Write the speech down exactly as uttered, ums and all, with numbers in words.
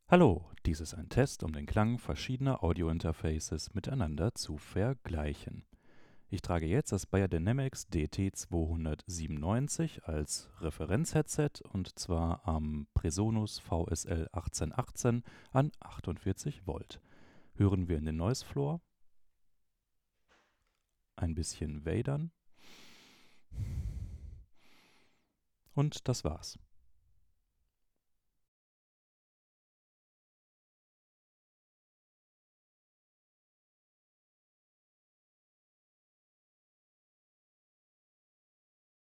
Hallo, dies ist ein Test, um den Klang verschiedener Audiointerfaces miteinander zu vergleichen. Ich trage jetzt das Beyerdynamics D T zweihundertsiebenundneunzig als Referenzheadset und zwar am Presonus V S L achtzehnhundertachtzehn an achtundvierzig Volt. Hören wir in den Noise Floor ein bisschen Wadern und das war's.